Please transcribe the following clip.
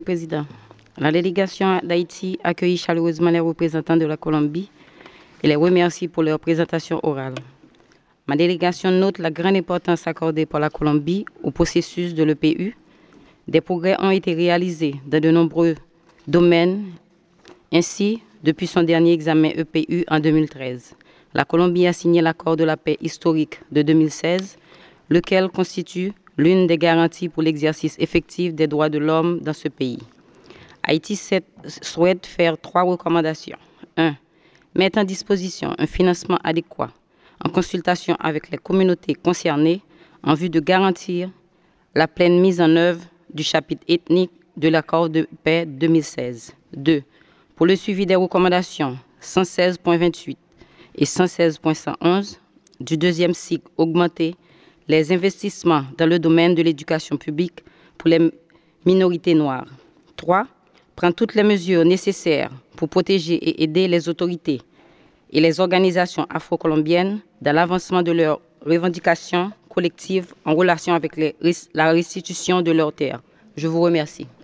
Président. La délégation d'Haïti accueille chaleureusement les représentants de la Colombie et les remercie pour leur présentation orale. Ma délégation note la grande importance accordée par la Colombie au processus de l'EPU. Des progrès ont été réalisés dans de nombreux domaines. Ainsi, depuis son dernier examen EPU en 2013, la Colombie a signé l'accord de la paix historique de 2016, lequel constitue l'une des garanties pour l'exercice effectif des droits de l'homme dans ce pays. Haïti souhaite faire 3 recommandations. 1. Mettre en disposition un financement adéquat en consultation avec les communautés concernées en vue de garantir la pleine mise en œuvre du chapitre ethnique de l'accord de paix 2016. 2. Pour le suivi des recommandations 116.28 et 116.111 du deuxième cycle, augmenter les investissements dans le domaine de l'éducation publique pour les minorités noires. 3. Prendre toutes les mesures nécessaires pour protéger et aider les autorités et les organisations afro-colombiennes dans l'avancement de leurs revendications collectives en relation avec la restitution de leurs terres. Je vous remercie.